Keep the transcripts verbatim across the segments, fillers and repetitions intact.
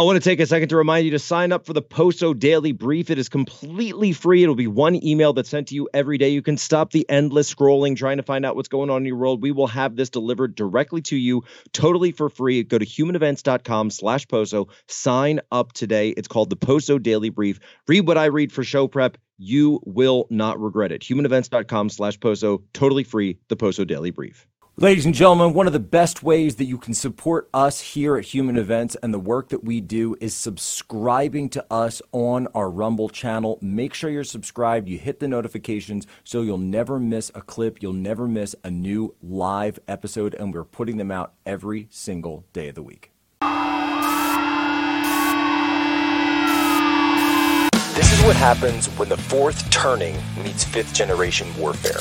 I want to take a second to remind you to sign up for the Poso Daily Brief. It is completely free. It'll be one email that's sent to you every day. You can stop the endless scrolling, trying to find out what's going on in your world. We will have this delivered directly to you, totally for free. Go to humanevents.com slash Poso. Sign up today. It's called the Poso Daily Brief. Read what I read for show prep. You will not regret it. humanevents.com slash Poso. Totally free. The Poso Daily Brief. Ladies and gentlemen, one of the best ways that you can support us here at Human Events and the work that we do is subscribing to us on our Rumble channel. Make sure you're subscribed. You hit the notifications so you'll never miss a clip. You'll never miss a new live episode, and we're putting them out every single day of the week. This is what happens when the fourth turning meets fifth generation warfare.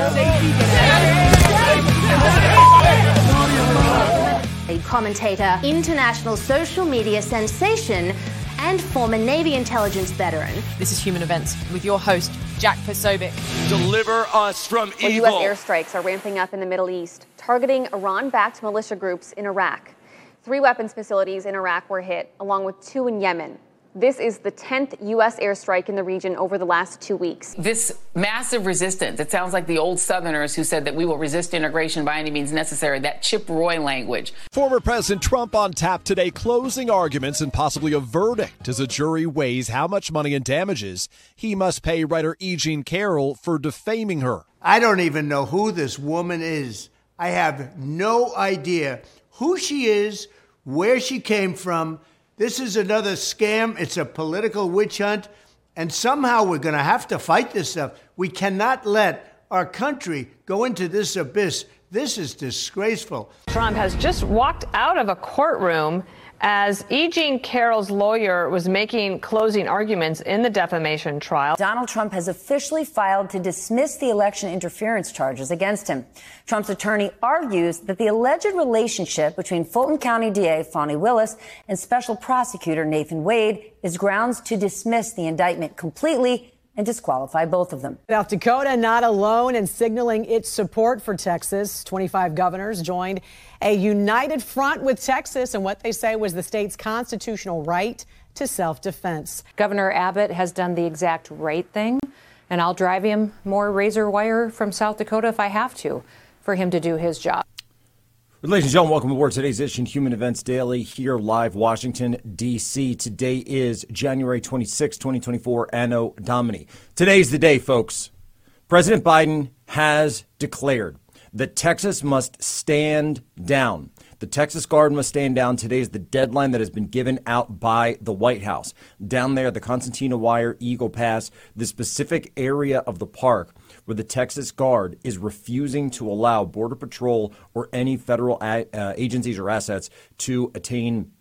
A commentator, international social media sensation, and former Navy intelligence veteran. This is Human Events with your host, Jack Posobiec. Deliver us from well, evil. U S airstrikes are ramping up in the Middle East, targeting Iran-backed militia groups in Iraq. Three weapons facilities in Iraq were hit, along with two in Yemen. This is the tenth U S airstrike in the region over the last two weeks. This massive resistance, it sounds like the old Southerners who said that we will resist integration by any means necessary, that Chip Roy language. Former President Trump on tap today, closing arguments and possibly a verdict as a jury weighs how much money and damages he must pay writer E. Jean Carroll for defaming her. I don't even know who this woman is. I have no idea who she is, where she came from. This is another scam. It's a political witch hunt. And somehow we're going to have to fight this stuff. We cannot let our country go into this abyss. This is disgraceful. Trump has just walked out of a courtroom as E. Jean Carroll's lawyer was making closing arguments in the defamation trial. Donald Trump has officially filed to dismiss the election interference charges against him. Trump's attorney argues that the alleged relationship between Fulton County D A Fani Willis and Special Prosecutor Nathan Wade is grounds to dismiss the indictment completely and disqualify both of them. South Dakota not alone in signaling its support for Texas. twenty-five governors joined a united front with Texas and what they say was the state's constitutional right to self-defense. Governor Abbott has done the exact right thing, and I'll drive him more razor wire from South Dakota if I have to for him to do his job. Ladies and gentlemen, welcome aboard today's edition Human Events Daily here live, Washington, D C. Today is January twenty-sixth, twenty twenty-four, Anno Domini. Today's the day, folks. President Biden has declared that Texas must stand down. The Texas Guard must stand down. Today is the deadline that has been given out by the White House. Down there, the Concertina Wire, Eagle Pass, the specific area of the park where the Texas Guard is refusing to allow Border Patrol or any federal a- uh, agencies or assets to attain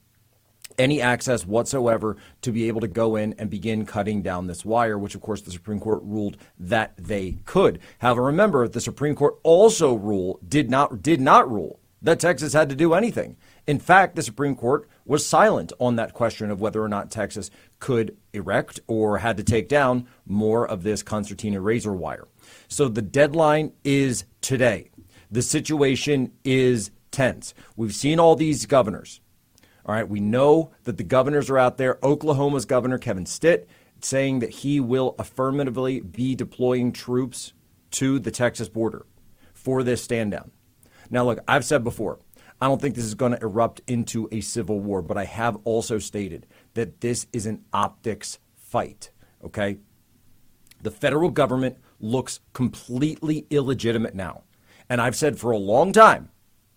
any access whatsoever to be able to go in and begin cutting down this wire, which, of course, the Supreme Court ruled that they could. However, remember, the Supreme Court also ruled, did not, did not rule that Texas had to do anything. In fact, the Supreme Court was silent on that question of whether or not Texas could erect or had to take down more of this concertina razor wire. So the deadline is today. The situation is tense. We've seen all these governors. All right, we know that the governors are out there. Oklahoma's governor, Kevin Stitt, saying that he will affirmatively be deploying troops to the Texas border for this stand down. Now, look, I've said before, I don't think this is going to erupt into a civil war, but I have also stated that this is an optics fight, okay? The federal government looks completely illegitimate now. And I've said for a long time,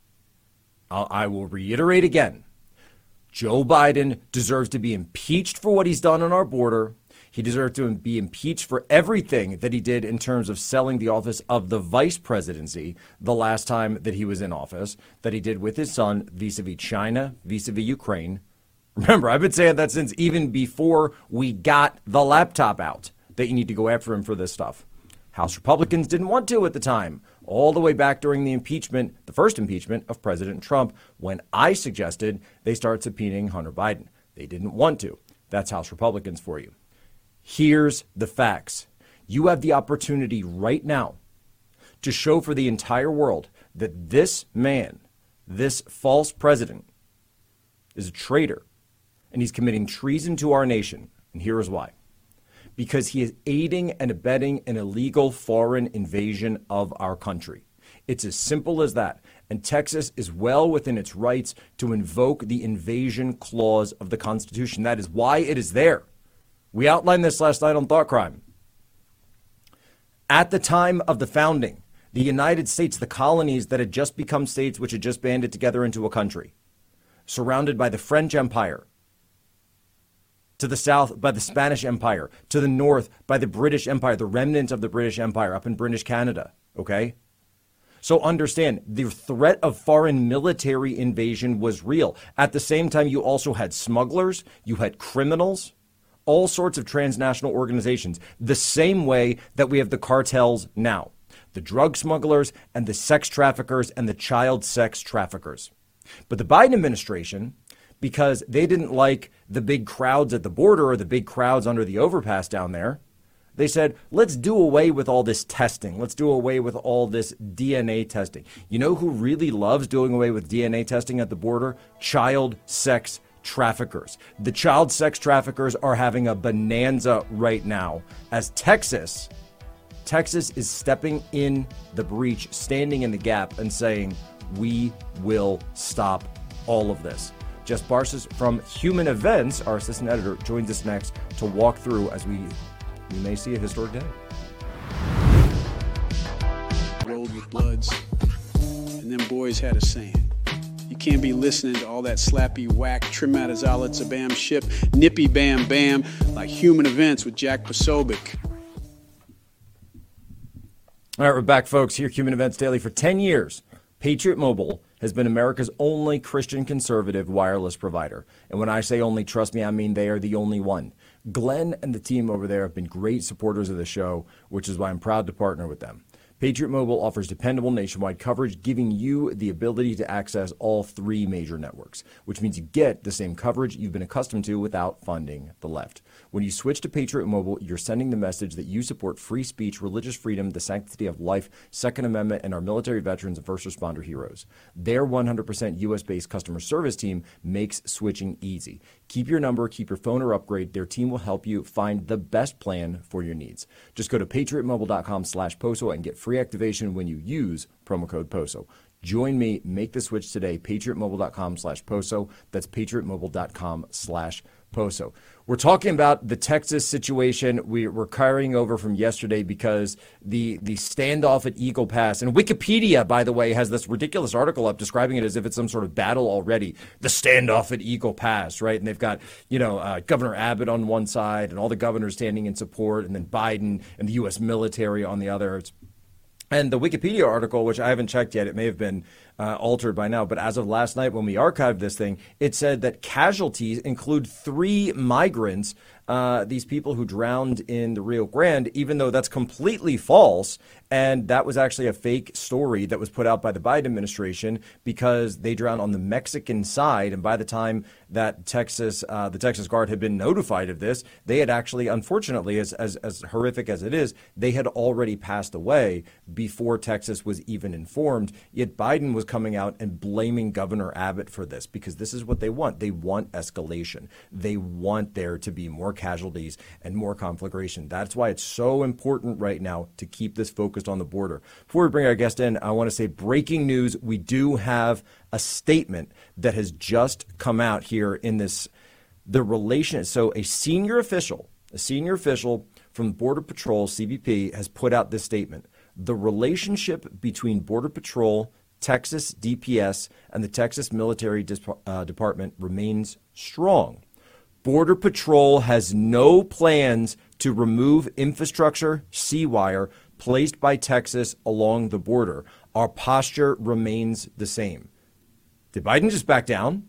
I'll, I will reiterate again, Joe Biden deserves to be impeached for what he's done on our border. He deserves to be impeached for everything that he did in terms of selling the office of the vice presidency the last time that he was in office, that he did with his son vis-a-vis China, vis-a-vis Ukraine. Remember, I've been saying that since even before we got the laptop out, that you need to go after him for this stuff. House Republicans didn't want to at the time, all the way back during the impeachment, the first impeachment of President Trump, when I suggested they start subpoenaing Hunter Biden. They didn't want to. That's House Republicans for you. Here's the facts. You have the opportunity right now to show for the entire world that this man, this false president, is a traitor, and he's committing treason to our nation. And here is why. Because he is aiding and abetting an illegal foreign invasion of our country. It's as simple as that. And Texas is well within its rights to invoke the invasion clause of the Constitution. That is why it is there. We outlined this last night on Thought Crime. At the time of the founding, the United States, the colonies that had just become states, which had just banded together into a country, surrounded by the French Empire, to the south by the Spanish Empire, to the north by the British Empire, the remnant of the British Empire up in British Canada, okay? So understand, the threat of foreign military invasion was real. At the same time, you also had smugglers, you had criminals, all sorts of transnational organizations, the same way that we have the cartels now. The drug smugglers and the sex traffickers and the child sex traffickers. But the Biden administration, because they didn't like the big crowds at the border or the big crowds under the overpass down there, they said, let's do away with all this testing. Let's do away with all this D N A testing. You know who really loves doing away with D N A testing at the border? Child sex traffickers. The child sex traffickers are having a bonanza right now as Texas, Texas is stepping in the breach, standing in the gap and saying, we will stop all of this. Jess Barses from Human Events, our assistant editor, joins us next to walk through as we, we may see a historic day. Rolled with Bloods, and them boys had a saying. You can't be listening to all that slappy whack, trim out his outlets, a bam ship, nippy bam bam, like Human Events with Jack Posobiec. All right, we're back, folks, here, Human Events Daily. For ten years, Patriot Mobile has been America's only Christian conservative wireless provider. And when I say only, trust me, I mean they are the only one. Glenn and the team over there have been great supporters of the show, which is why I'm proud to partner with them. Patriot Mobile offers dependable nationwide coverage, giving you the ability to access all three major networks, which means you get the same coverage you've been accustomed to without funding the left. When you switch to Patriot Mobile, you're sending the message that you support free speech, religious freedom, the sanctity of life, Second Amendment, and our military veterans and first responder heroes. Their one hundred percent U S-based customer service team makes switching easy. Keep your number, keep your phone, or upgrade. Their team will help you find the best plan for your needs. Just go to patriotmobile.com slash POSO and get free activation when you use promo code POSO. Join me, make the switch today, patriotmobile.com slash POSO. That's patriotmobile.com slash POSO. We're talking about the Texas situation. We, we're carrying over from yesterday because the the standoff at Eagle Pass, and Wikipedia, by the way, has this ridiculous article up describing it as if it's some sort of battle already. The standoff at Eagle Pass, right? And they've got, you know, uh, Governor Abbott on one side and all the governors standing in support, and then Biden and the U S military on the other. It's And the Wikipedia article, which I haven't checked yet, it may have been uh, altered by now, but as of last night when we archived this thing, it said that casualties include three migrants, uh, these people who drowned in the Rio Grande, even though that's completely false. And that was actually a fake story that was put out by the Biden administration because they drowned on the Mexican side. And by the time that Texas, uh, the Texas Guard had been notified of this, they had actually, unfortunately, as, as, as horrific as it is, they had already passed away before Texas was even informed. Yet Biden was coming out and blaming Governor Abbott for this because this is what they want. They want escalation. They want there to be more casualties and more conflagration. That's why it's so important right now to keep this focused on the border. Before we bring our guest in, I want to say breaking news. We do have a statement that has just come out here in this, the relation. So a senior official, a senior official from Border Patrol, C B P, has put out this statement. The relationship between Border Patrol, Texas D P S, and the Texas Military Dis- uh, Department remains strong. Border Patrol has no plans to remove infrastructure, sea wire, placed by Texas along the border. Our posture remains the same. Did Biden just back down?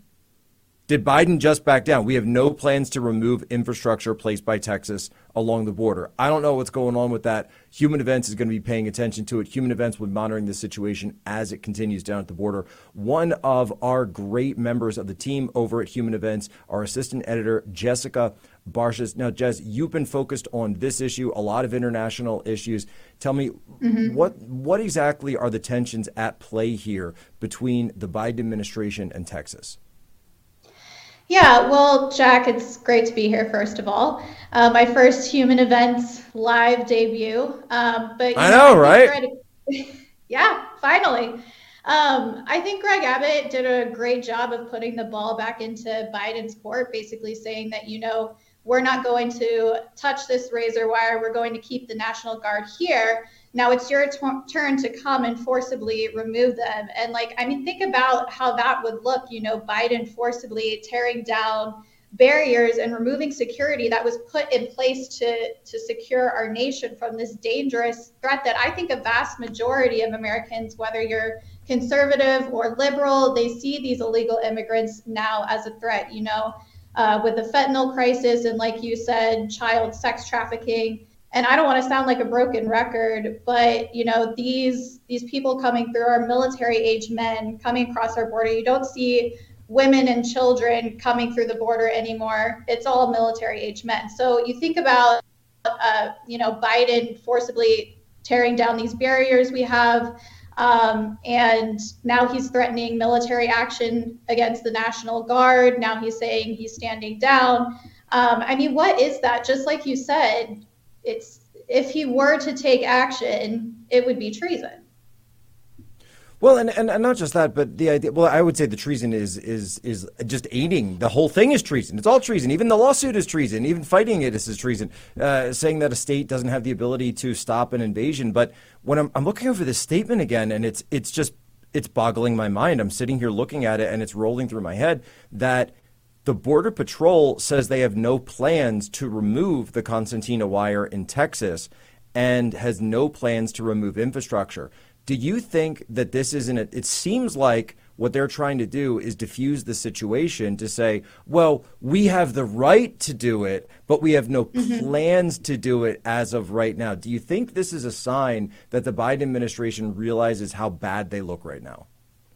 Did Biden just back down? We have no plans to remove infrastructure placed by Texas along the border. I don't know what's going on with that. Human Events is going to be paying attention to it. Human Events will be monitoring the situation as it continues down at the border. One of our great members of the team over at Human Events, our assistant editor, Jessica Barses. Now, Jess, you've been focused on this issue, a lot of international issues. Tell me, mm-hmm. what what exactly are the tensions at play here between the Biden administration and Texas? Yeah, well, Jack, it's great to be here, first of all. Uh, my first Human Events live debut. Um, but I know, know I right? Greg, yeah, finally. Um, I think Greg Abbott did a great job of putting the ball back into Biden's court, basically saying that, you know, we're not going to touch this razor wire. We're going to keep the National Guard here. Now it's your t- turn to come and forcibly remove them. And like, I mean, think about how that would look, you know, Biden forcibly tearing down barriers and removing security that was put in place to, to secure our nation from this dangerous threat that I think a vast majority of Americans, whether you're conservative or liberal, they see these illegal immigrants now as a threat, you know, uh, with the fentanyl crisis and, like you said, child sex trafficking. And I don't want to sound like a broken record, but, you know, these these people coming through are military age men coming across our border. You don't see women and children coming through the border anymore. It's all military age men. So you think about, uh, you know, Biden forcibly tearing down these barriers we have. Um, and now he's threatening military action against the National Guard. Now he's saying he's standing down. Um, I mean, what is that? Just like you said, it's if he were to take action, it would be treason. Well, and, and, and not just that, but the idea, well, I would say the treason is is is just aiding. The whole thing is treason. It's all treason. Even the lawsuit is treason. Even fighting it is, is treason. Uh, saying that a state doesn't have the ability to stop an invasion. But when I'm, I'm looking over this statement again, and it's it's just, it's boggling my mind. I'm sitting here looking at it, and it's rolling through my head that the Border Patrol says they have no plans to remove the concertina wire in Texas and has no plans to remove infrastructure. Do you think that this isn't it? It seems like what they're trying to do is diffuse the situation to say, well, we have the right to do it, but we have no mm-hmm. plans to do it as of right now. Do you think this is a sign that the Biden administration realizes how bad they look right now?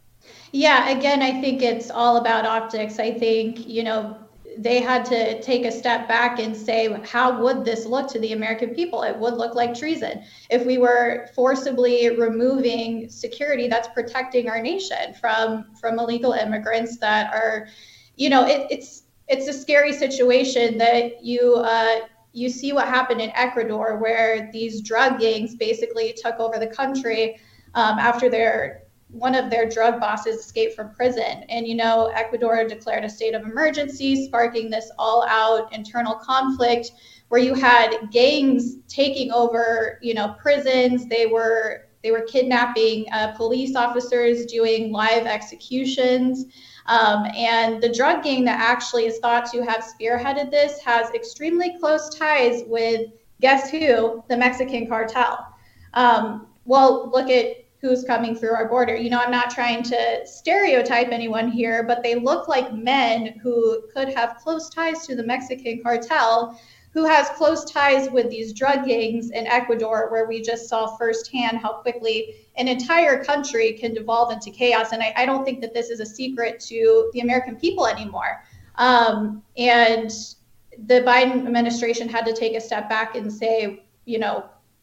Yeah, again, I think it's all about optics. I think, you know, they had to take a step back and say, how would this look to the American people? It would look like treason. If we were forcibly removing security that's protecting our nation from, from illegal immigrants that are, you know, it, it's it's a scary situation that you uh, you see what happened in Ecuador, where these drug gangs basically took over the country um, after their one of their drug bosses escaped from prison. And, you know, Ecuador declared a state of emergency, sparking this all-out internal conflict where you had gangs taking over, you know, prisons. They were they were kidnapping uh, police officers, doing live executions. Um, and the drug gang that actually is thought to have spearheaded this has extremely close ties with, guess who? The Mexican cartel. Um, well, look at who's coming through our border. You know, I'm not trying to stereotype anyone here, but they look like men who could have close ties to the Mexican cartel, who has close ties with these drug gangs in Ecuador, where we just saw firsthand how quickly an entire country can devolve into chaos. And I, I don't think that this is a secret to the American people anymore. Um, and the Biden administration had to take a step back and say, you know,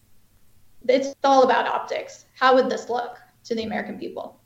it's all about optics. How would this look to the American people?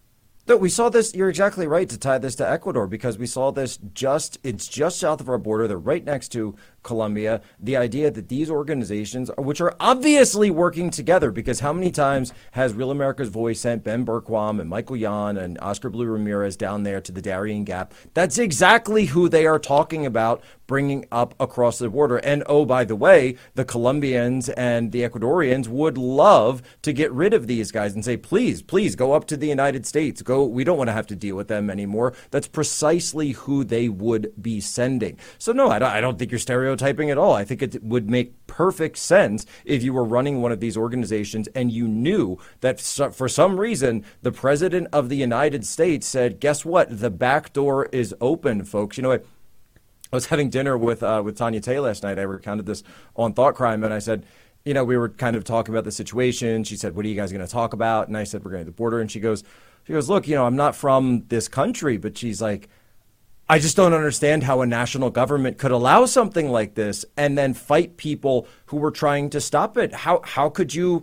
We saw this. You're exactly right to tie this to Ecuador, because we saw this just it's just south of our border. They're right next to Colombia. The idea that these organizations, which are obviously working together, because how many times has Real America's Voice sent Ben Bergquam and Michael Yan and Oscar Blue Ramirez down there to the Darien Gap? That's exactly who they are talking about bringing up across the border. And oh, by the way, the Colombians and the Ecuadorians would love to get rid of these guys and say, please, please go up to the United States. Go. We don't want to have to deal with them anymore. That's precisely who they would be sending. So no, I don't, I don't think you're stereotyping at all. I think it would make perfect sense if you were running one of these organizations and you knew that for some reason the president of the United States said, guess what? The back door is open, folks. You know what? I was having dinner with uh, with Tanya Tay last night. I recounted this on Thought Crime, and I said, you know, we were kind of talking about the situation. She said, what are you guys going to talk about? And I said, we're going to the border. And she goes, she goes, look, you know, I'm not from this country, but she's like, I just don't understand how a national government could allow something like this and then fight people who were trying to stop it. How how could you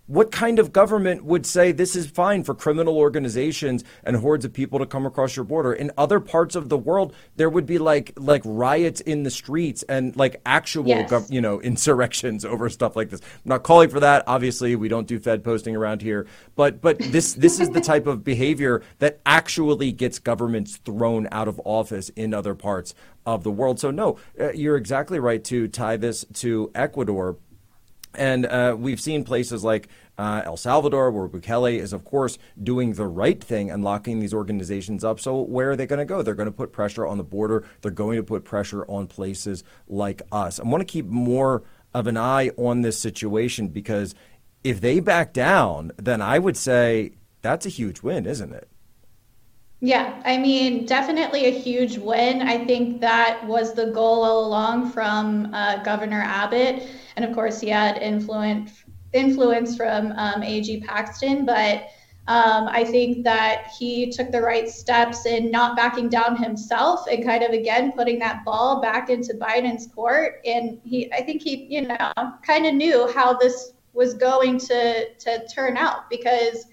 What kind of government would say this is fine for criminal organizations and hordes of people to come across your border? In other parts of the world, there would be like like riots in the streets and like actual, Yes. gov- you know, insurrections over stuff like this. I'm not calling for that. Obviously, we don't do Fed posting around here. But but this this is the type of behavior that actually gets governments thrown out of office in other parts of the world. So no, uh, you're exactly right to tie this to Ecuador. And uh, we've seen places like uh, El Salvador, where Bukele is, of course, doing the right thing and locking these organizations up. So where are they going to go? They're going to put pressure on the border. They're going to put pressure on places like us. I want to keep more of an eye on this situation, because if they back down, then I would say that's a huge win, isn't it? Yeah, I mean, definitely a huge win. I think that was the goal all along from uh, Governor Abbott. And of course, he had influence, influence from um, A G Paxton. But um, I think that he took the right steps in not backing down himself and kind of, again, putting that ball back into Biden's court. And he, I think he, you know, kind of knew how this was going to, to turn out, because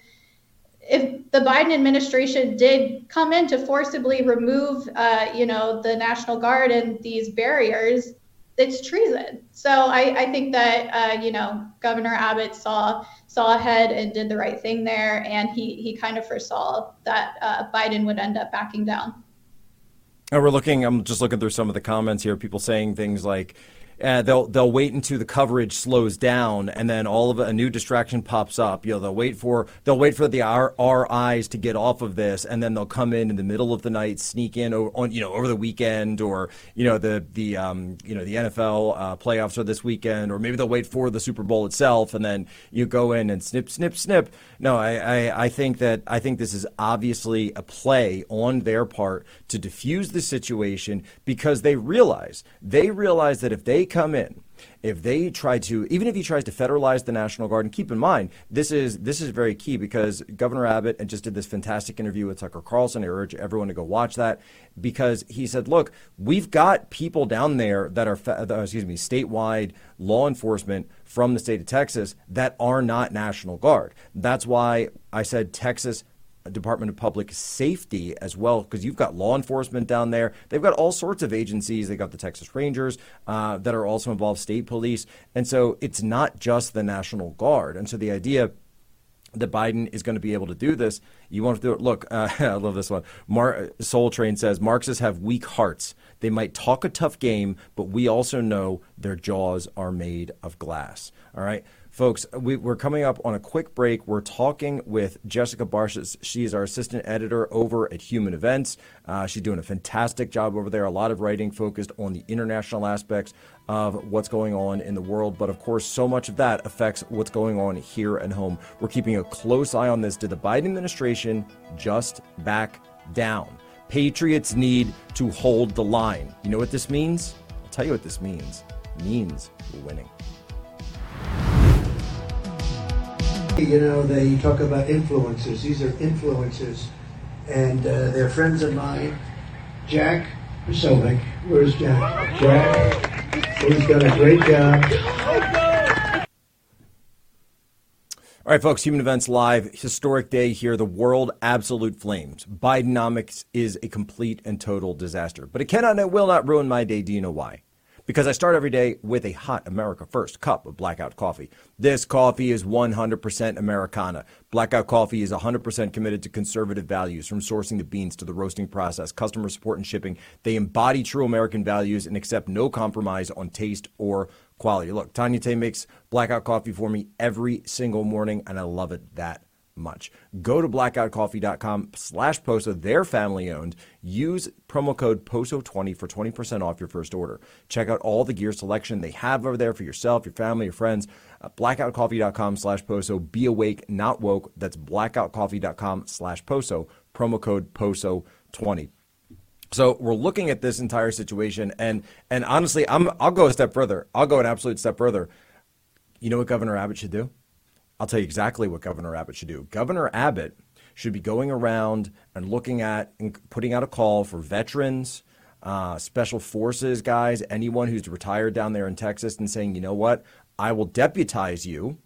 if the Biden administration did come in to forcibly remove, uh, you know, the National Guard and these barriers, it's treason. So I, I think that, uh, you know, Governor Abbott saw saw ahead and did the right thing there. And he, he kind of foresaw that uh, Biden would end up backing down. And we're looking, I'm just looking through some of the comments here, people saying things like, Uh, they'll they'll wait until the coverage slows down, and then all of a, a new distraction pops up. You know, they'll wait for they'll wait for the our, our eyes to get off of this, and then they'll come in in the middle of the night, sneak in over, on you know over the weekend, or you know the the um you know the N F L uh, playoffs are this weekend, or maybe they'll wait for the Super Bowl itself, and then you go in and snip snip snip. No, I I, I think that I think this is obviously a play on their part to diffuse the situation, because they realize they realize that if they come in, if they try to, even if he tries to federalize the National Guard, and keep in mind, this is this is very key, because Governor Abbott just did this fantastic interview with Tucker Carlson. I urge everyone to go watch that, because he said, look, we've got people down there that are, excuse me, statewide law enforcement from the state of Texas that are not National Guard. That's why I said Texas Department of Public Safety as well, because you've got law enforcement down there. They've got all sorts of agencies. They've got the Texas Rangers uh, that are also involved, state police. And so it's not just the National Guard. And so the idea that Biden is going to be able to do this, you want to do it. Look, uh, I love this one. Mar- Soul Train says, Marxists have weak hearts. They might talk a tough game, but we also know their jaws are made of glass. All right. Folks, we, we're coming up on a quick break. We're talking with Jessica Barsh. She is our assistant editor over at Human Events. Uh, she's doing a fantastic job over there. A lot of writing focused on the international aspects of what's going on in the world. But of course, so much of that affects what's going on here at home. We're keeping a close eye on this. Did the Biden administration just back down? Patriots need to hold the line. You know what this means? I'll tell you what this means. It means we're winning. You know, they talk about influencers. These are influencers, and uh, they're friends of mine. Jack Posobiec. Where's Jack? Jack, who's done a great job. All right, folks, Human Events Live, historic day here. The world absolute flames. Bidenomics is a complete and total disaster. But it cannot and it will not ruin my day. Do you know why? Because I start every day with a hot America First cup of Blackout Coffee. This coffee is one hundred percent Americana. Blackout Coffee is one hundred percent committed to conservative values, from sourcing the beans to the roasting process, customer support and shipping. They embody true American values and accept no compromise on taste or quality. Look, Tanya Tay makes Blackout Coffee for me every single morning, and I love it that much. Go to blackoutcoffee.com slash POSO. They're family owned. Use promo code P O S O twenty for twenty percent off your first order. Check out all the gear selection they have over there for yourself, your family, your friends. Uh, blackoutcoffee.com slash POSO. Be awake, not woke. That's blackoutcoffee.com slash POSO. Promo code P O S O twenty. So we're looking at this entire situation, and and honestly, I'm I'll go a step further. I'll go an absolute step further. You know what Governor Abbott should do? I'll tell you exactly what Governor Abbott should do. Governor Abbott should be going around and looking at and putting out a call for veterans, uh, special forces guys, anyone who's retired down there in Texas, and saying, you know what, I will deputize you,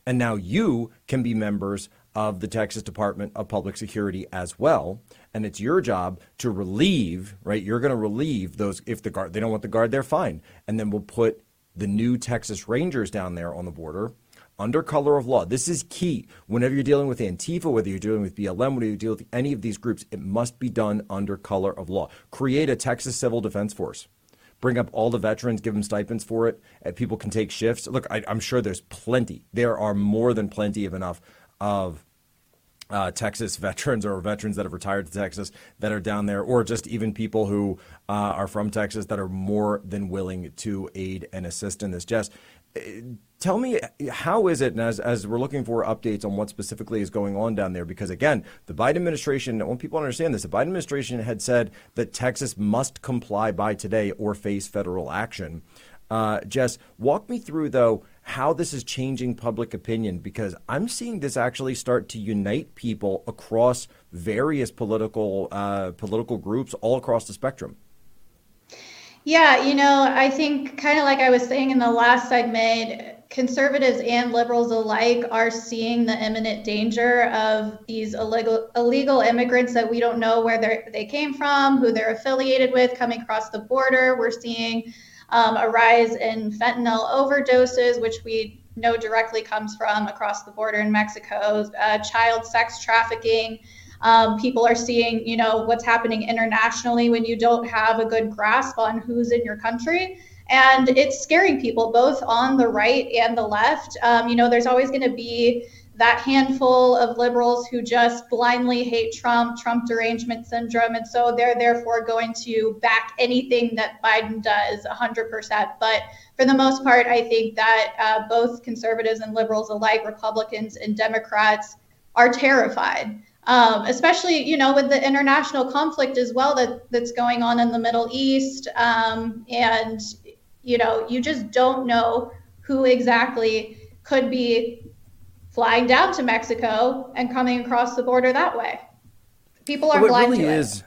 And now you can be members of the Texas Department of Public Security as well. And it's your job to relieve, right? You're going to relieve those. If the guard, they don't want the guard there, fine. And then we'll put the new Texas Rangers down there on the border under color of law. This is key. Whenever you're dealing with Antifa, whether you're dealing with B L M, whether you deal with any of these groups, it must be done under color of law. Create a Texas Civil Defense Force. Bring up all the veterans, give them stipends for it, and people can take shifts. Look, I, I'm sure there's plenty. There are more than plenty of enough of uh, Texas veterans or veterans that have retired to Texas that are down there, or just even people who uh, are from Texas that are more than willing to aid and assist in this. Jess, tell me, how is it, and as, as we're looking for updates on what specifically is going on down there, because again, the Biden administration, I want people to understand this, the Biden administration had said that Texas must comply by today or face federal action. Uh, Jess, walk me through, though, how this is changing public opinion, because I'm seeing this actually start to unite people across various political uh, political groups all across the spectrum. Yeah, you know, I think kind of like I was saying in the last segment, conservatives and liberals alike are seeing the imminent danger of these illegal illegal immigrants that we don't know where they they came from, who they're affiliated with, coming across the border. We're seeing um, a rise in fentanyl overdoses, which we know directly comes from across the border in Mexico, uh, child sex trafficking. Um, people are seeing, you know, what's happening internationally when you don't have a good grasp on who's in your country. And it's scaring people both on the right and the left. Um, you know, there's always going to be that handful of liberals who just blindly hate Trump, Trump derangement syndrome. And so they're therefore going to back anything that Biden does one hundred percent. But for the most part, I think that uh, both conservatives and liberals alike, Republicans and Democrats, are terrified. Um, especially, you know, with the international conflict as well that, that's going on in the Middle East. Um, and, you know, you just don't know who exactly could be flying down to Mexico and coming across the border that way. People are well, blind really to it. Is,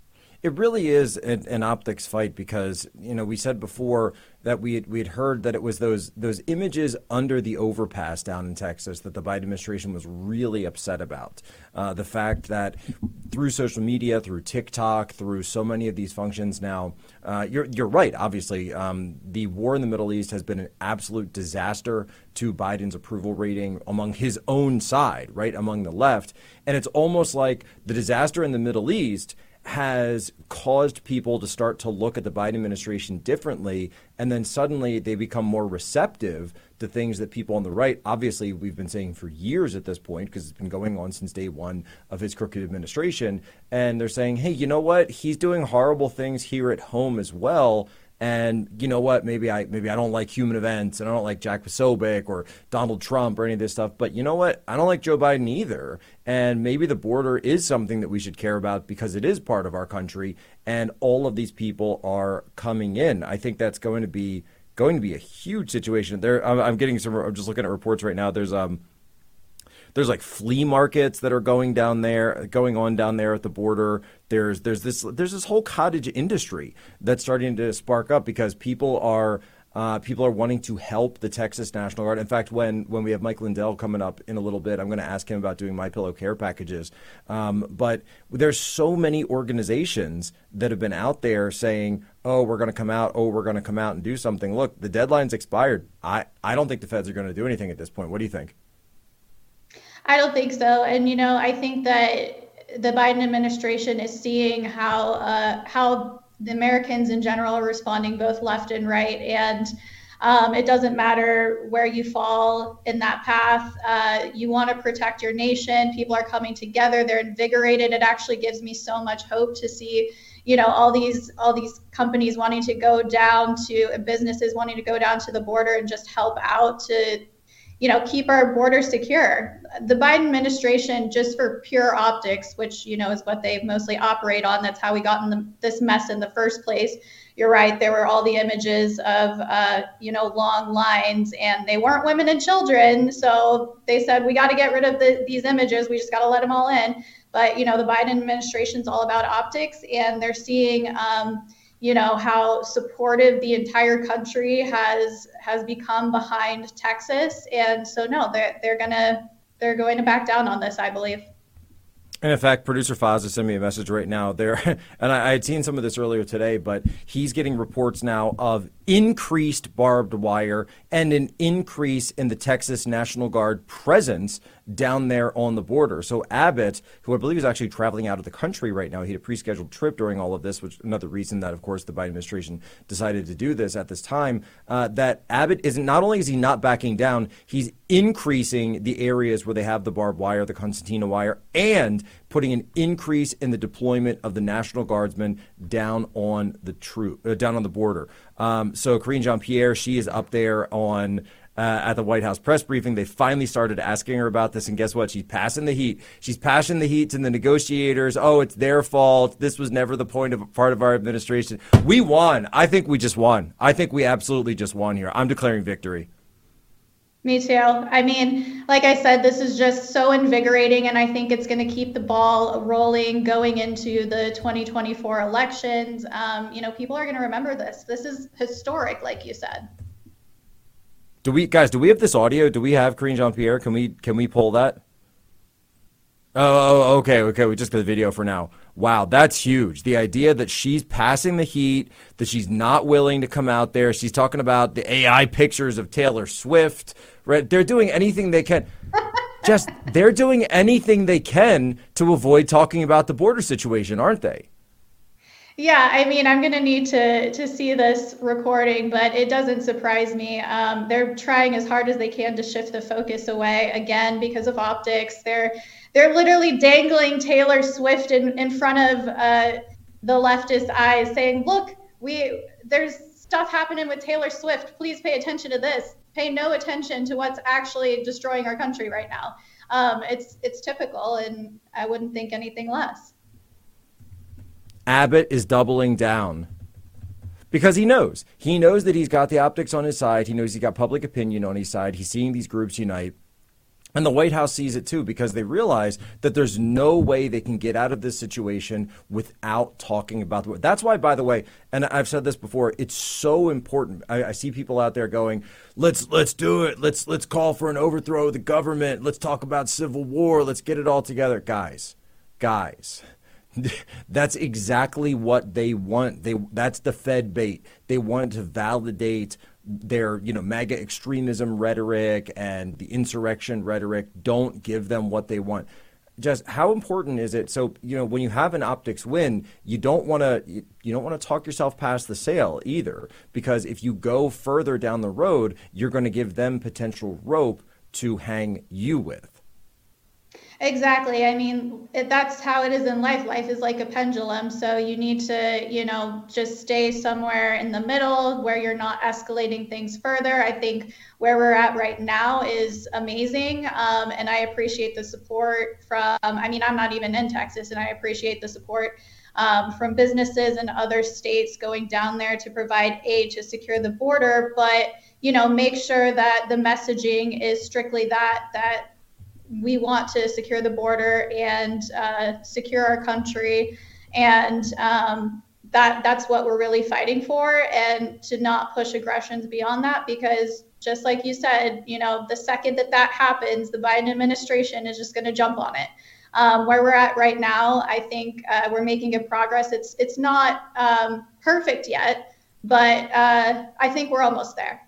it really is an, an optics fight because, you know, we said before that we had, we had heard that it was those those images under the overpass down in Texas that the Biden administration was really upset about. Uh, the fact that through social media, through TikTok, through so many of these functions now, uh, you're you're right. Obviously, um, the war in the Middle East has been an absolute disaster to Biden's approval rating among his own side, right, among the left. And it's almost like the disaster in the Middle East has caused people to start to look at the Biden administration differently, and then suddenly they become more receptive to things that people on the right, obviously we've been saying for years at this point, because it's been going on since day one of his crooked administration, and they're saying, hey, you know what, he's doing horrible things here at home as well. And you know what? Maybe I maybe I don't like human events, and I don't like Jack Posobiec or Donald Trump or any of this stuff. But you know what? I don't like Joe Biden either. And maybe the border is something that we should care about because it is part of our country, and all of these people are coming in. I think that's going to be going to be a huge situation. There, I'm, I'm getting some. I'm just looking at reports right now. There's um. There's like flea markets that are going down there, going on down there at the border. There's there's this there's this whole cottage industry that's starting to spark up because people are uh, people are wanting to help the Texas National Guard. In fact, when when we have Mike Lindell coming up in a little bit, I'm going to ask him about doing MyPillow care packages. Um, but there's so many organizations that have been out there saying, oh, we're going to come out. Oh, we're going to come out and do something. Look, the deadline's expired. I, I don't think the feds are going to do anything at this point. What do you think? I don't think so. And, you know, I think that the Biden administration is seeing how uh, how the Americans in general are responding both left and right. And um, it doesn't matter where you fall in that path. Uh, you want to protect your nation. People are coming together. They're invigorated. It actually gives me so much hope to see, you know, all these all these companies wanting to go down to businesses wanting to go down to the border and just help out to, you know, keep our border secure. The Biden administration, just for pure optics, which, you know, is what they mostly operate on. That's how we got in the, this mess in the first place. You're right. There were all the images of, uh, you know, long lines, and they weren't women and children. So they said, we got to get rid of the, these images. We just got to let them all in. But, you know, the Biden administration is all about optics, and they're seeing, um, you know, how supportive the entire country has has become behind Texas. And so, no, they're they're gonna they're going to back down on this, I believe. And in fact, producer Fazza sent me a message right now there, and I, I had seen some of this earlier today, but he's getting reports now of increased barbed wire and an increase in the Texas National Guard presence down there on the border. So Abbott, who I believe is actually traveling out of the country right now, he had a pre-scheduled trip during all of this, which is another reason that, of course, the Biden administration decided to do this at this time, uh, that Abbott isn't, not only is he not backing down, he's increasing the areas where they have the barbed wire, the concertina wire, and putting an increase in the deployment of the National Guardsmen down on the troop, uh, down on the border. Um, so Karine Jean-Pierre, she is up there on uh, at the White House press briefing. They finally started asking her about this, and guess what? She's passing the heat. She's passing the heat to the negotiators. Oh, it's their fault. This was never the point of part of our administration. We won. I think we just won. I think we absolutely just won here. I'm declaring victory. Me too. I mean, like I said, this is just so invigorating, and I think it's going to keep the ball rolling going into the twenty twenty-four elections. Um, you know, people are going to remember this. This is historic, like you said. Do we, guys, do we have this audio? Do we have Karine Jean-Pierre? Can we, can we pull that? Oh, okay, okay. We just got the video for now. Wow, that's huge. The idea that she's passing the heat, that she's not willing to come out there. She's talking about the A I pictures of Taylor Swift. Right? They're doing anything they can. Just, they're doing anything they can to avoid talking about the border situation, aren't they? Yeah, I mean, I'm going to need to to see this recording, but it doesn't surprise me. Um, they're trying as hard as they can to shift the focus away, again, because of optics. They're they're literally dangling Taylor Swift in, in front of uh, the leftist eyes, saying, look, we there's stuff happening with Taylor Swift. Please pay attention to this. Pay no attention to what's actually destroying our country right now. Um, it's it's typical, and I wouldn't think anything less. Abbott is doubling down because he knows. He knows that he's got the optics on his side. He knows he's got public opinion on his side. He's seeing these groups unite. And the White House sees it too, because they realize that there's no way they can get out of this situation without talking about the. That's why, by the way, and I've said this before, it's so important. I, I see people out there going, let's let's do it. Let's let's call for an overthrow of the government. Let's talk about civil war. Let's get it all together. Guys, guys. That's exactly what they want. They that's the Fed bait. They want to validate their, you know, MAGA extremism rhetoric and the insurrection rhetoric. Don't give them what they want. Just how important is it? So, you know, when you have an optics win, you don't want to you, you don't want to talk yourself past the sale either, because if you go further down the road, you're going to give them potential rope to hang you with. Exactly. I mean, it, that's how it is in life. Life is like a pendulum. So you need to, you know, just stay somewhere in the middle where you're not escalating things further. I think where we're at right now is amazing. Um, and I appreciate the support from, I mean, I'm not even in Texas, and I appreciate the support um, from businesses and other states going down there to provide aid to secure the border. But, you know, make sure that the messaging is strictly that, that we want to secure the border and uh, secure our country, and um, that that's what we're really fighting for, and to not push aggressions beyond that, because just like you said, you know, the second that that happens, the Biden administration is just going to jump on it. Um, where we're at right now, I think uh, we're making good progress. It's it's not um, perfect yet, but uh, I think we're almost there.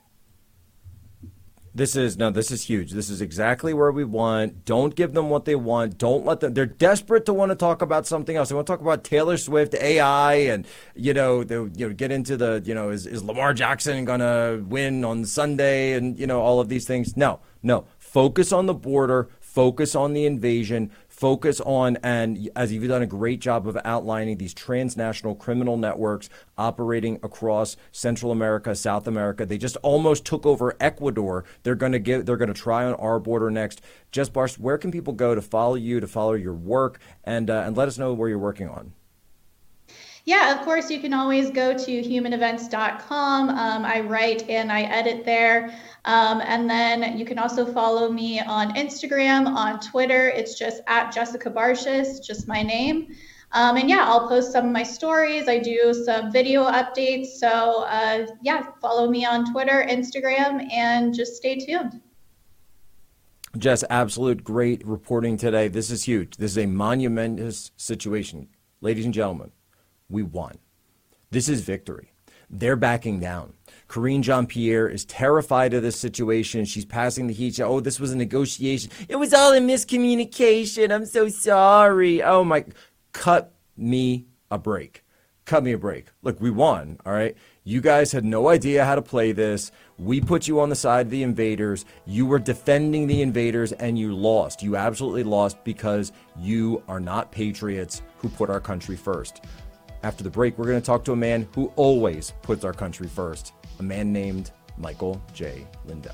This is no, this is huge. This is exactly where we want. Don't give them what they want. Don't let them. They're desperate to want to talk about something else. They want to talk about Taylor Swift, A I, and you know, they you know get into the you know is is Lamar Jackson gonna win on Sunday, and you know all of these things. No, no. Focus on the border. Focus on the invasion. Focus on, and as you've done a great job of outlining, these transnational criminal networks operating across Central America, South America. They just almost took over Ecuador. They're going to give. They're going to try on our border next. Jess Barst, where can people go to follow you, to follow your work, and uh, and let us know where you're working on? Yeah, of course, you can always go to human events dot com. Um, I write and I edit there. Um, and then you can also follow me on Instagram, on Twitter. It's just at Jessica Barshis, just my name. Um, and yeah, I'll post some of my stories. I do some video updates. So uh, yeah, follow me on Twitter, Instagram, and just stay tuned. Jess, absolute great reporting today. This is huge. This is a monumentous situation. Ladies and gentlemen, we won. This is victory. They're backing down. Karine Jean-Pierre is terrified of this situation. She's passing the heat. Oh, this was a negotiation. It was all a miscommunication. I'm so sorry. Oh, my. Cut me a break. Cut me a break. Look, we won, all right? You guys had no idea how to play this. We put you on the side of the invaders. You were defending the invaders, and you lost. You absolutely lost because you are not patriots who put our country first. After the break, we're going to talk to a man who always puts our country first, a man named Michael J. Lindell.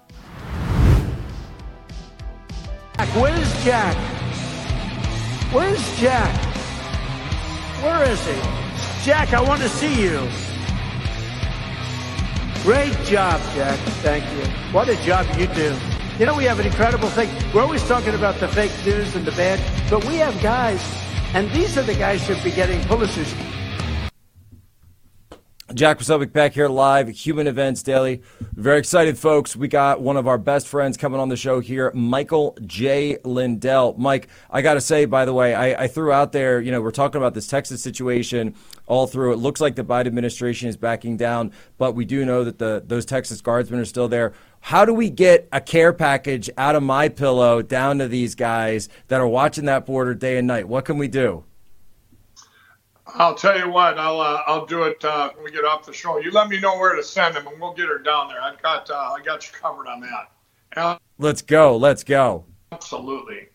Where's Jack? Where's Jack? Where is he? Jack, I want to see you. Great job, Jack. Thank you. What a job you do. You know, we have an incredible thing. We're always talking about the fake news and the bad, but we have guys, and these are the guys who should be getting Pulitzers. Jack Posobiec back here live, Human Events Daily. Very excited, folks. We got one of our best friends coming on the show here, Michael J. Lindell. Mike, I got to say, by the way, I, I threw out there, you know, we're talking about this Texas situation all through. It looks like the Biden administration is backing down, but we do know that the those Texas guardsmen are still there. How do we get a care package out of my pillow down to these guys that are watching that border day and night? What can we do? I'll tell you what, I'll uh, I'll do it uh, when we get off the show. You let me know where to send them, and we'll get her down there. I've got uh, I got you covered on that. Uh, let's go, let's go. Absolutely.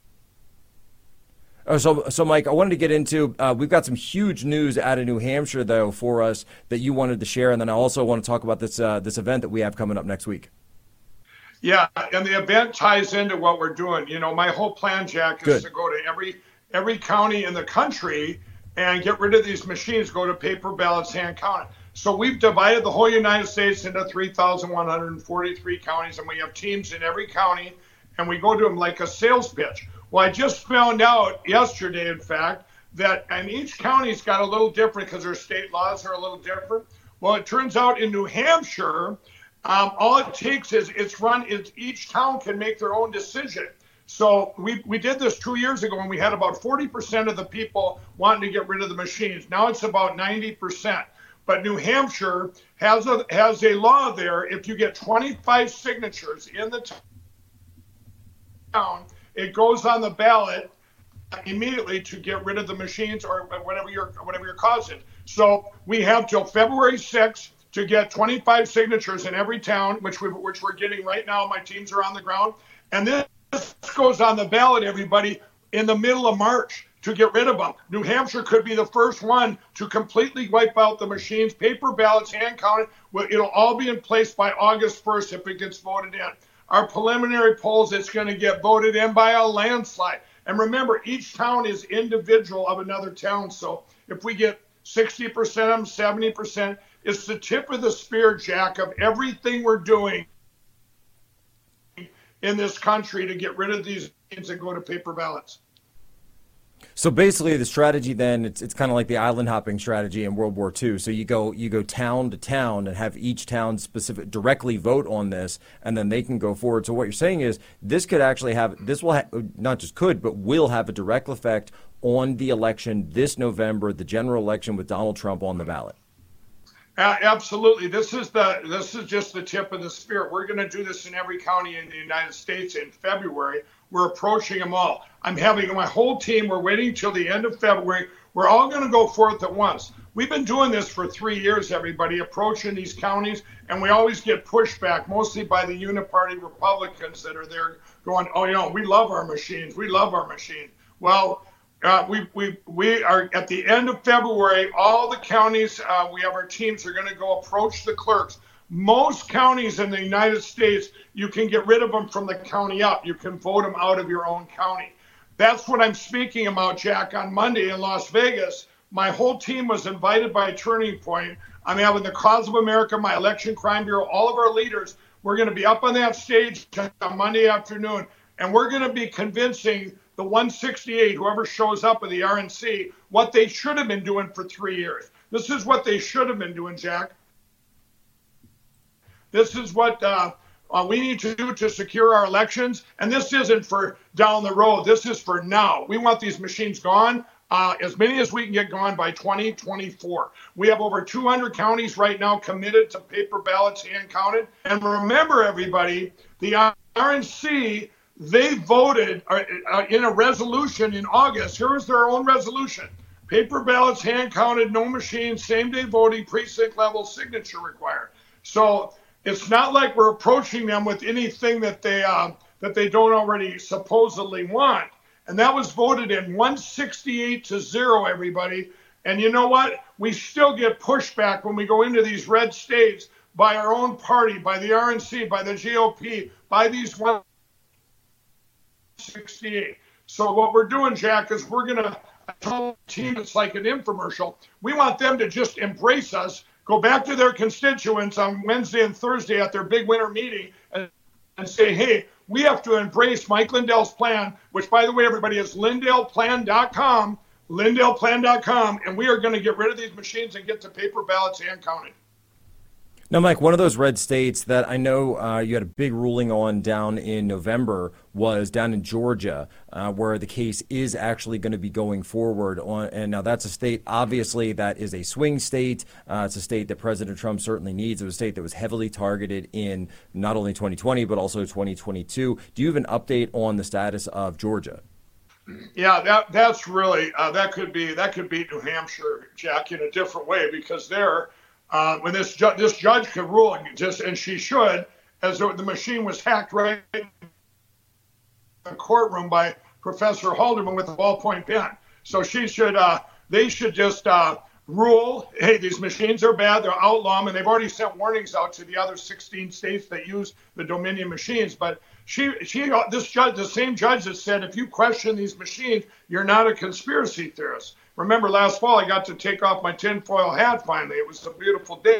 Oh, so so Mike, I wanted to get into. Uh, we've got some huge news out of New Hampshire, though, for us that you wanted to share, and then I also want to talk about this uh, this event that we have coming up next week. Yeah, and the event ties into what we're doing. You know, my whole plan, Jack, is Good. to go to every every county in the country and get rid of these machines, go to paper ballots, hand counted. So we've divided the whole United States into three thousand one hundred forty-three counties, and we have teams in every county, and we go to them like a sales pitch. Well, I just found out yesterday, in fact, that and each county's got a little different because their state laws are a little different. Well, it turns out in New Hampshire, um, all it takes is it's run, it's, each town can make their own decision. So we, we did this two years ago, and we had about forty percent of the people wanting to get rid of the machines. Now it's about ninety percent. But New Hampshire has a has a law there. If you get twenty-five signatures in the town, it goes on the ballot immediately to get rid of the machines or whatever your whatever your cause is. So we have till February sixth to get twenty-five signatures in every town, which we which we're getting right now. My teams are on the ground, and this. This goes on the ballot, everybody, in the middle of March to get rid of them. New Hampshire could be the first one to completely wipe out the machines, paper ballots, hand counted. Well, it'll all be in place by August first if it gets voted in. Our preliminary polls, it's going to get voted in by a landslide. And remember, each town is individual of another town. So if we get sixty percent of them, seventy percent, it's the tip of the spear, Jack, of everything we're doing in this country to get rid of these things and go to paper ballots. So basically the strategy then, it's it's kind of like the island hopping strategy in World War Two. So you go you go town to town and have each town specific directly vote on this, and then they can go forward. So what you're saying is this could actually have, this will ha- not just could, but will have a direct effect on the election this November, the general election with Donald Trump on the ballot. Uh, absolutely. This is the this is just the tip of the spear. We're going to do this in every county in the United States in February. We're approaching them all. I'm having my whole team. We're waiting till the end of February. We're all going to go forth at once. We've been doing this for three years, everybody, approaching these counties, and we always get pushback, mostly by the uniparty Republicans that are there going, oh, you know, we love our machines. We love our machines. Well, Uh, we, we, we are at the end of February, all the counties, uh, we have our teams are going to go approach the clerks. Most counties in the United States, you can get rid of them from the county up. You can vote them out of your own county. That's what I'm speaking about, Jack. On Monday in Las Vegas, my whole team was invited by Turning Point. I'm having the Cause of America, my Election Crime Bureau, all of our leaders. We're going to be up on that stage on Monday afternoon, and we're going to be convincing the one sixty-eight, whoever shows up at the R N C, what they should have been doing for three years. This is what they should have been doing, Jack. This is what uh, uh, we need to do to secure our elections. And this isn't for down the road. This is for now. We want these machines gone, uh, as many as we can get gone by twenty twenty-four. We have over two hundred counties right now committed to paper ballots hand counted. And remember, everybody, the R N C, they voted uh, uh, in a resolution in August. Here's their own resolution. Paper ballots hand counted, no machines, same day voting, precinct level signature required. So it's not like we're approaching them with anything that they uh, that they don't already supposedly want. And that was voted in one sixty-eight to zero, everybody. And you know what? We still get pushback when we go into these red states by our own party, by the R N C, by the G O P, by these one sixty-eight. So what we're doing, Jack, is we're going to tell the team it's like an infomercial. We want them to just embrace us, go back to their constituents on Wednesday and Thursday at their big winter meeting and, and say, hey, we have to embrace Mike Lindell's plan, which, by the way, everybody, is Lindell Plan dot com, Lindell Plan dot com, and we are going to get rid of these machines and get to paper ballots hand counted. Now, Mike, one of those red states that I know uh, you had a big ruling on down in November was down in Georgia, uh, where the case is actually going to be going forward on. And now that's a state, obviously, that is a swing state. Uh, it's a state that President Trump certainly needs. It was a state that was heavily targeted in not only twenty twenty, but also twenty twenty-two. Do you have an update on the status of Georgia? Yeah, that that's really uh, that could be that could be New Hampshire, Jack, in a different way, because there. Uh, when this ju- this judge could rule, just and she should, as the machine was hacked right in the courtroom by Professor Halderman with a ballpoint pen. So she should, uh, they should just uh, rule, hey, these machines are bad, they'll outlaw them, and they've already sent warnings out to the other sixteen states that use the Dominion machines. But she, she, this judge, the same judge that said, if you question these machines, you're not a conspiracy theorist. Remember, last fall, I got to take off my tinfoil hat finally. It was a beautiful day.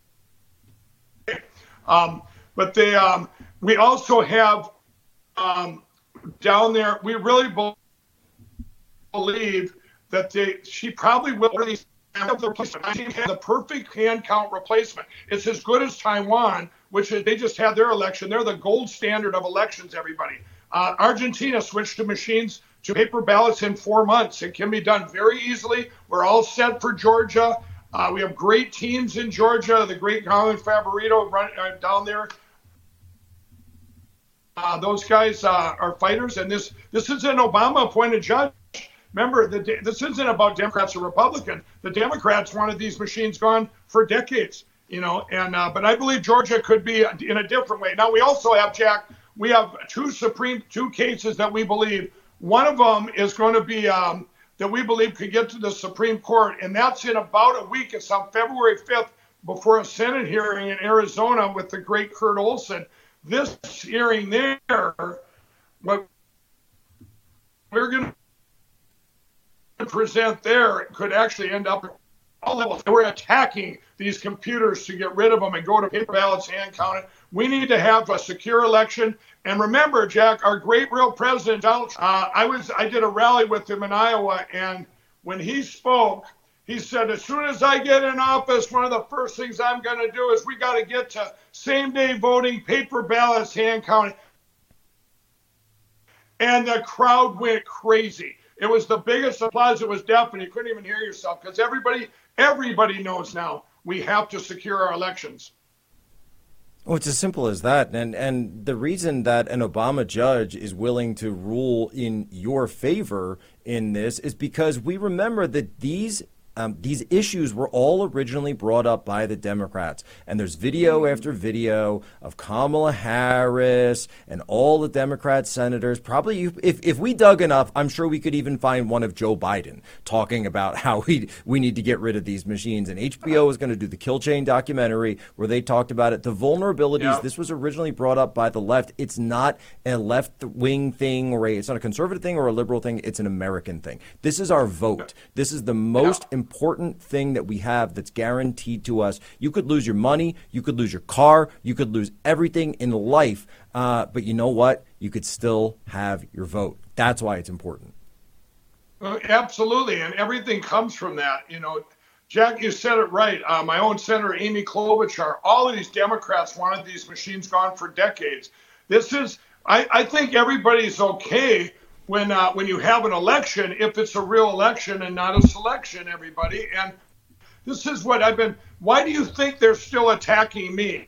Um, but they, um, we also have um, down there, we really believe that they, she probably will have the, the perfect hand count replacement. It's as good as Taiwan, which is, they just had their election. They're the gold standard of elections, everybody. Uh, Argentina switched to machines to paper ballots in four months. It can be done very easily. We're all set for Georgia. Uh, we have great teams in Georgia. The great Colin Favorito run, uh, down there. Uh, those guys uh, are fighters, and this this is an Obama-appointed judge. Remember, the, this isn't about Democrats or Republicans. The Democrats wanted these machines gone for decades, you know. And uh, but I believe Georgia could be in a different way. Now we also have, Jack. We have two Supreme two cases that we believe. One of them is going to be um, that we believe could get to the Supreme Court, and that's in about a week. It's on February fifth before a Senate hearing in Arizona with the great Kurt Olson. This hearing there, what we're going to present there could actually end up at all levels. We're attacking these computers to get rid of them and go to paper ballots hand counted. We need to have a secure election. And remember, Jack, our great real president, Donald Trump, uh, I was I did a rally with him in Iowa, and when he spoke, he said, as soon as I get in office, one of the first things I'm going to do is we got to get to same-day voting, paper ballots, hand counting. And the crowd went crazy. It was the biggest applause. It was deaf, and you couldn't even hear yourself, because everybody, everybody knows now we have to secure our elections. Well, it's as simple as that. And and the reason that an Obama judge is willing to rule in your favor in this is because we remember that these Um, these issues were all originally brought up by the Democrats. And there's video after video of Kamala Harris and all the Democrat senators. Probably, if, if we dug enough, I'm sure we could even find one of Joe Biden talking about how we we need to get rid of these machines. And H B O was going to do the Kill Chain documentary where they talked about it. The vulnerabilities, yep. This was originally brought up by the left. It's not a left-wing thing or a, it's not a conservative thing or a liberal thing. It's an American thing. This is our vote. This is the most yep. important thing that we have that's guaranteed to us. You could lose your money, you could lose your car, you could lose everything in life, uh, but you know what? You could still have your vote. That's why it's important. Uh, absolutely, and everything comes from that. You know, Jack, you said it right. Uh, my own Senator Amy Klobuchar, all of these Democrats wanted these machines gone for decades. This is, I, I think everybody's okay when uh, when you have an election, if it's a real election and not a selection, everybody. And this is what I've been, why do you think they're still attacking me?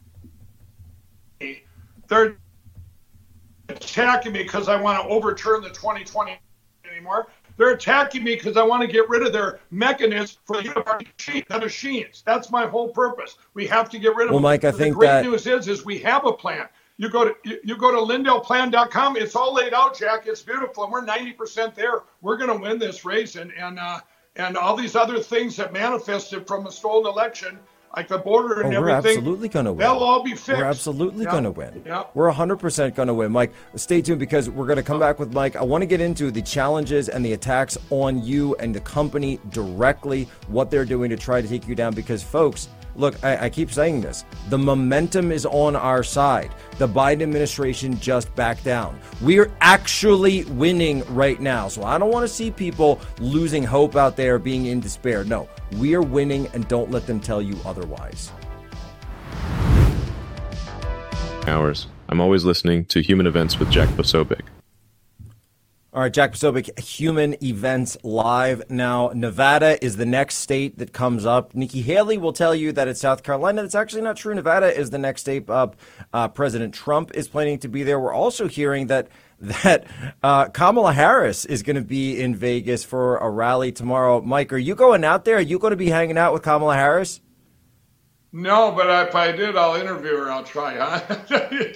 They're attacking me because I want to overturn the twenty twenty anymore. They're attacking me because I want to get rid of their mechanisms for the uniparty machines. That's my whole purpose. We have to get rid of well, them. Mike, I the think great that... news is, is we have a plan. You go to you, you go to Lindell Plan dot com. It's all laid out, Jack. It's beautiful, and we're ninety percent there. We're going to win this race, and and uh, and all these other things that manifested from a stolen election, like the border and oh, we're everything. absolutely going to win. They'll all be fixed. We're absolutely yeah. going to win. Yeah. We're one hundred percent going to win. Mike, stay tuned because we're going to come back with Mike. I want to get into the challenges and the attacks on you and the company directly, what they're doing to try to take you down. Because, folks, look, I, I keep saying this. The momentum is on our side. The Biden administration just backed down. We're actually winning right now. So I don't want to see people losing hope out there, being in despair. No, we are winning, and don't let them tell you otherwise. Hours. I'm always listening to Human Events with Jack Posobiec. All right, Jack Posobiec, Human Events Live. Now, Nevada is the next state that comes up. Nikki Haley will tell you that it's South Carolina. That's actually not true. Nevada is the next state up. Uh, President Trump is planning to be there. We're also hearing that that uh, Kamala Harris is going to be in Vegas for a rally tomorrow. Mike, are you going out there? Are you going to be hanging out with Kamala Harris? No, but if I did, I'll interview her. I'll try, huh?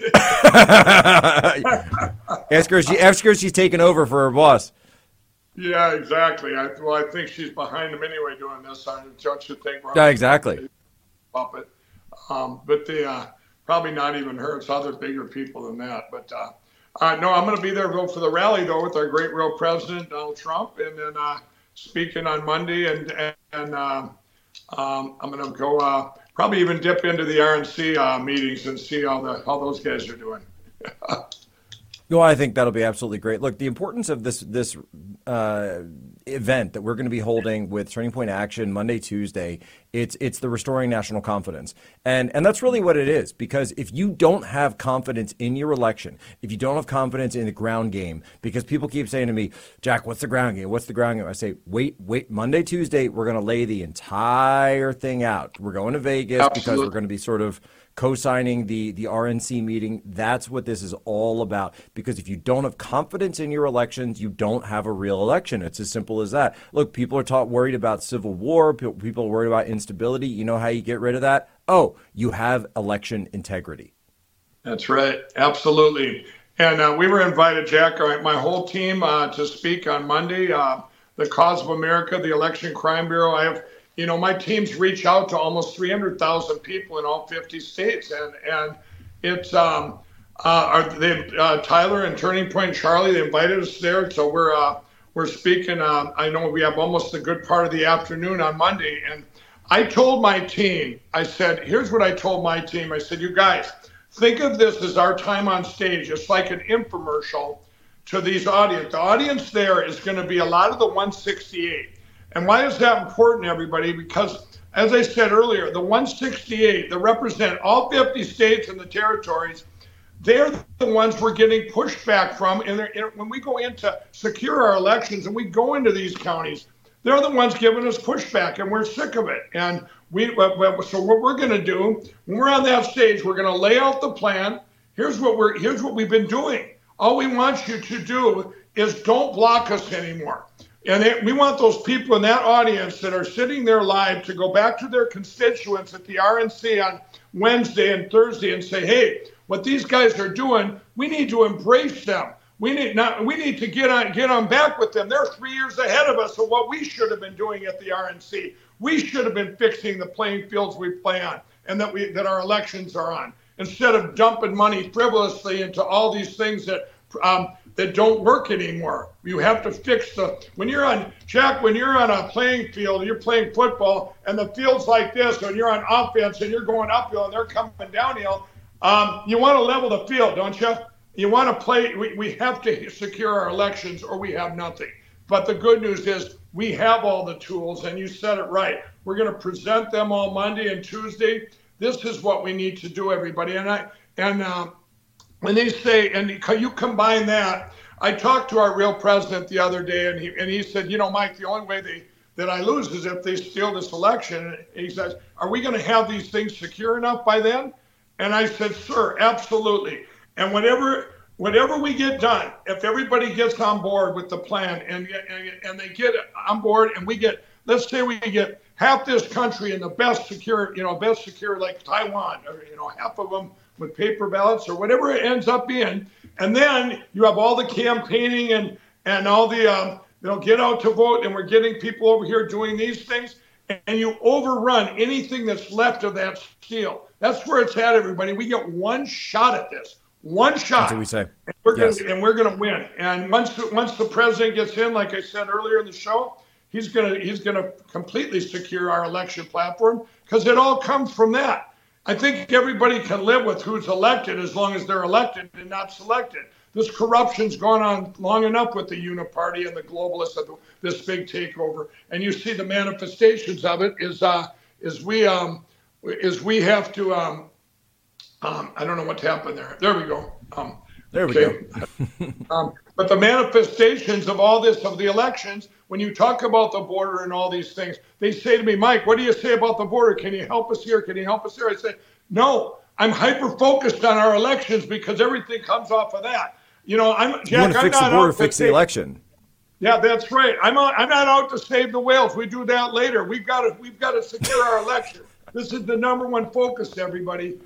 ask her, she, ask her if she's taking over for her boss. Yeah, exactly. I, well, I think she's behind him anyway doing this. I don't you think? Yeah, exactly. Puppet. Um, but the uh, probably not even her. It's other bigger people than that. But uh, uh, no, I'm going to be there for the rally though with our great real president Donald Trump, and then uh, speaking on Monday, and and uh, um, I'm going to go. Uh, Probably even dip into the R N C uh, meetings and see how the how those guys are doing. No, I think that'll be absolutely great. Look, the importance of this this uh, event that we're going to be holding with Turning Point Action Monday, Tuesday, it's it's the Restoring National Confidence. And and that's really what it is, because if you don't have confidence in your election, if you don't have confidence in the ground game, because people keep saying to me, Jack, what's the ground game? What's the ground game? I say, wait, wait, Monday, Tuesday, we're going to lay the entire thing out. We're going to Vegas Absolutely. because we're going to be sort of co-signing the, the R N C meeting. That's what this is all about. Because if you don't have confidence in your elections, you don't have a real election. It's as simple as that. Look, people are taught worried about civil war. People are worried about instability. You know how you get rid of that? Oh, you have election integrity. That's right. Absolutely. And uh, we were invited, Jack, all right, my whole team uh, to speak on Monday. Uh, the Cause of America, the Election Crime Bureau. I have You know, my teams reach out to almost three hundred thousand people in all fifty states, and and it's um uh are they uh, Tyler and Turning Point Charlie, they invited us there, so we're uh we're speaking. Uh, I know we have almost a good part of the afternoon on Monday, and I told my team, I said, here's what I told my team. I said, you guys, think of this as our time on stage. It's like an infomercial to these audience. The audience there is going to be a lot of the one sixty-eight. And why is that important, everybody? Because, as I said earlier, the one sixty-eight that represent all fifty states and the territories, they're the ones we're getting pushback from. And when we go in to secure our elections and we go into these counties, they're the ones giving us pushback, and we're sick of it. And we, so what we're going to do when we're on that stage, we're going to lay out the plan. Here's what we're, here's what we've been doing. All we want you to do is don't block us anymore. And it, we want those people in that audience that are sitting there live to go back to their constituents at the R N C on Wednesday and Thursday and say, hey, what these guys are doing, we need to embrace them. We need not, we need to get on get on back with them. They're three years ahead of us of what we should have been doing at the R N C. We should have been fixing the playing fields we play on and that we that our elections are on, instead of dumping money frivolously into all these things that um, that don't work anymore. You have to fix the, when you're on, Jack, when you're on a playing field, you're playing football, and the field's like this, and you're on offense, and you're going uphill, and they're coming downhill, um, you want to level the field, don't you? You want to play, we, we have to secure our elections or we have nothing. But the good news is we have all the tools, and you said it right. We're going to present them all Monday and Tuesday. This is what we need to do, everybody. And I and uh, when they say, and you combine that, I talked to our real president the other day, and he and he said, you know, Mike, the only way they that I lose is if they steal this election. And he says, are we going to have these things secure enough by then? And I said, sir, absolutely. And whatever whatever we get done, if everybody gets on board with the plan and and, and they get on board and we get, let's say we get half this country in the best secure, you know, best secure like Taiwan, or, you know, half of them with paper ballots or whatever it ends up being. And then you have all the campaigning and, and all the, um, you know, get out to vote, and we're getting people over here doing these things, and you overrun anything that's left of that steal. That's where it's at, everybody. We get one shot at this. One shot. That's what we say. And we're yes. gonna and we're gonna win. And once once the president gets in, like I said earlier in the show, he's gonna he's gonna completely secure our election platform, because it all comes from that. I think everybody can live with who's elected as long as they're elected and not selected. This corruption's gone on long enough with the Uniparty and the globalists of this big takeover, and you see the manifestations of it is uh, is we um, is we have to. Um, Um, I don't know what's happened there. There we go. Um, there we okay. go. um, but the manifestations of all this, of the elections, when you talk about the border and all these things, they say to me, Mike, what do you say about the border? Can you help us here? Can you help us here? I say, no, I'm hyper-focused on our elections because everything comes off of that. You know, I'm Jack, you want to I'm fix not the border, out to fix the save, election. Yeah, that's right. I'm out, I'm not out to save the whales. We do that later. We've got to we've got to secure our election. This is the number one focus, everybody.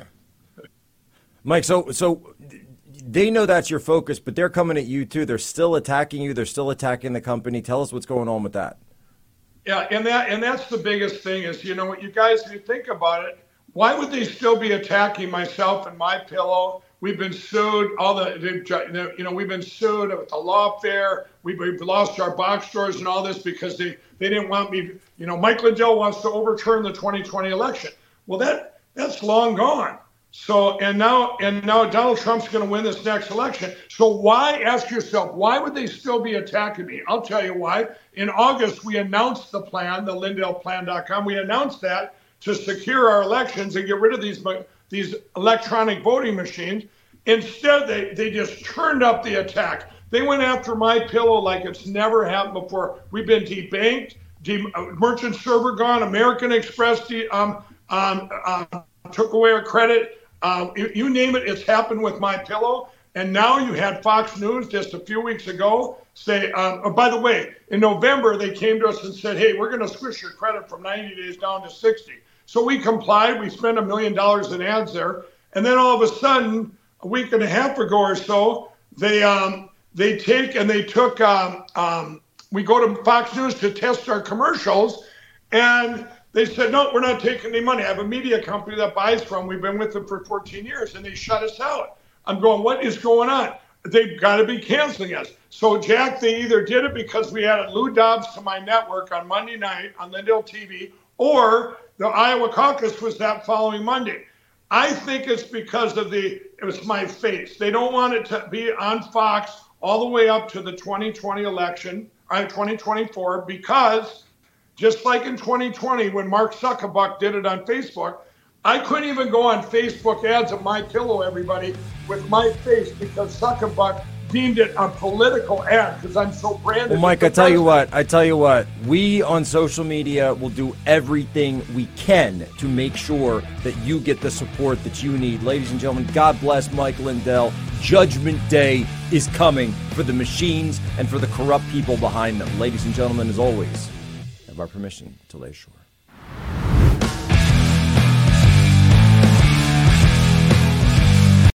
Mike, so so they know that's your focus, but they're coming at you too. They're still attacking you. They're still attacking the company. Tell us what's going on with that. Yeah, and that and that's the biggest thing is, you know, what you guys, if you think about it, why would they still be attacking myself and MyPillow? We've been sued. All the, you know, we've been sued at the lawfare. We've, we've lost our box stores and all this because they, they didn't want me. You know, Mike Lindell wants to overturn the twenty twenty election. Well, that that's long gone. So and now and now Donald Trump's going to win this next election. So why, ask yourself, why would they still be attacking me? I'll tell you why. In August, we announced the plan, the Lindell Plan dot com. We announced that to secure our elections and get rid of these these electronic voting machines. Instead, they, they just turned up the attack. They went after MyPillow like it's never happened before. We've been debanked, de- merchant server gone, American Express de- um, um, um, took away our credit. Um, you, you name it, it's happened with MyPillow. And now you had Fox News just a few weeks ago say, um, oh, by the way, in November, they came to us and said, hey, we're going to squish your credit from ninety days down to sixty. So we complied. We spent a million dollars in ads there. And then all of a sudden, a week and a half ago or so, they um, they take and they took, um, um, we go to Fox News to test our commercials. And they said, no, we're not taking any money. I have a media company that buys from. We've been with them for fourteen years, and they shut us out. I'm going, what is going on? They've got to be canceling us. So, Jack, they either did it because we added Lou Dobbs to my network on Monday night on Lindell T V, or the Iowa caucus was that following Monday. I think it's because of the, it was my face. They don't want it to be on Fox all the way up to the twenty twenty election, or twenty twenty-four, because just like in twenty twenty, when Mark Zuckerberg did it on Facebook, I couldn't even go on Facebook ads of MyPillow, everybody, with my face because Zuckerberg deemed it a political ad because I'm so branded. Well, Mike, I tell you what, I tell you what, we on social media will do everything we can to make sure that you get the support that you need. Ladies and gentlemen, God bless Mike Lindell. Judgment Day is coming for the machines and for the corrupt people behind them. Ladies and gentlemen, as always, have our permission to lay ashore.